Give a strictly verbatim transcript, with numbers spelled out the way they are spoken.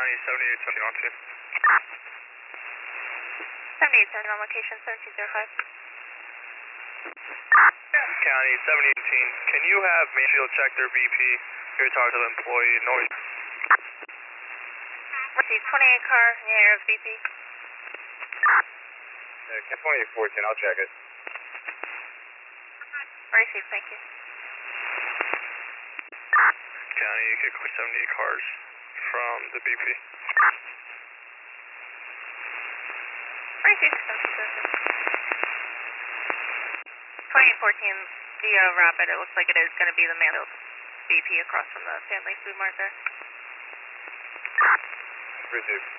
County seventy-eight seventy on two. seventy-eight seventy on location seventeen zero five. County seventy eighteen, can you have Mayfield check their B P? Here talk to the employee noise. Receive twenty-eight car in the area of B P. Yeah, twenty-eight fourteen, I'll check it. Receive, thank you. County, you can clear seventy-eight cars from the B P. Receive, twenty-eight fourteen, the uh, Rapid, it looks like it is going to be the Mayfield B P across from the family food mart there. Receive.